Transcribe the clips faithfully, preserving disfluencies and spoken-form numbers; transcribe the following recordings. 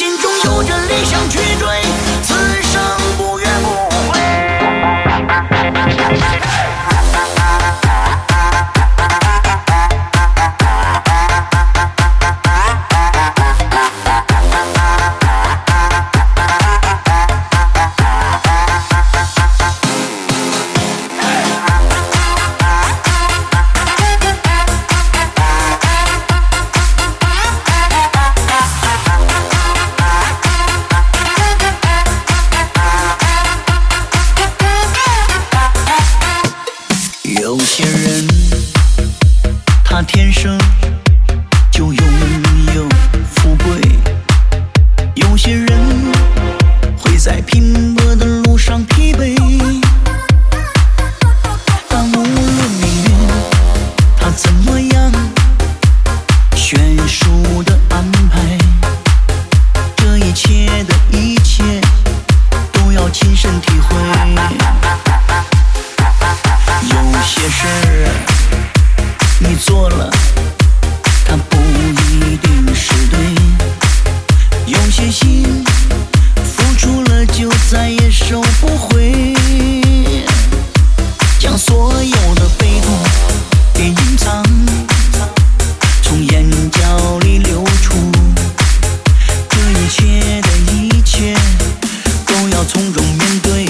心中有着理想去追，此生不怨不悔。有些人他天生就拥有富贵，有些人会在拼搏的路上疲惫，但无论命运他怎么样悬殊的安排，这一切的一切都要亲身体会。有些事儿你做了，它不一定是对；有些心付出了，就再也收不回。将所有的悲痛别隐藏，从眼角里流出。这一切的一切都要从容面对。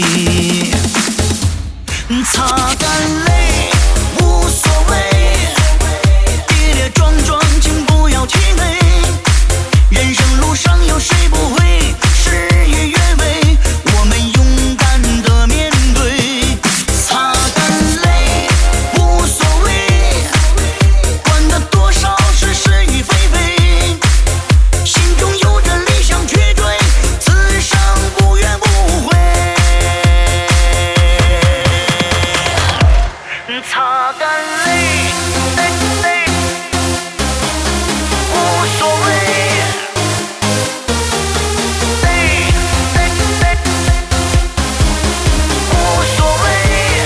擦干泪无所谓，跌跌撞撞请不要气馁，人生路上有谁不会事与愿违，我们勇敢地面对。擦干泪无所谓，管它多少是是与非非，心中有着理想去追，此生不怨不悔。擦干泪，无所谓，无所谓。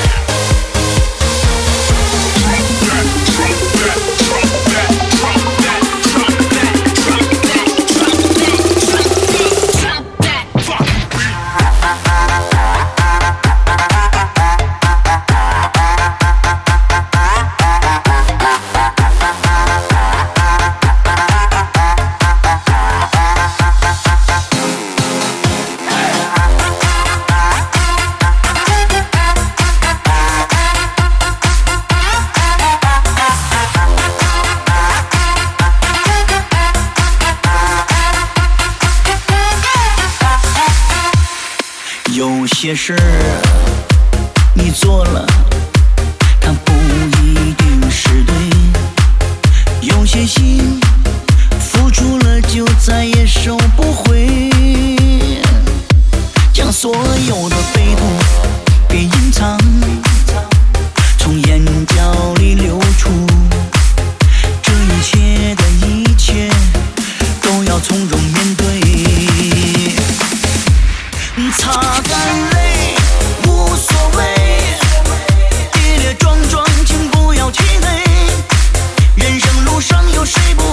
有些事你做了，它不一定是对；有些心付出了，就再也收不回。将所有的悲痛别隐藏，从眼角里流出。这一切的一切都要从容面对。擦干泪无所谓，跌跌撞撞请不要气馁，人生路上有谁不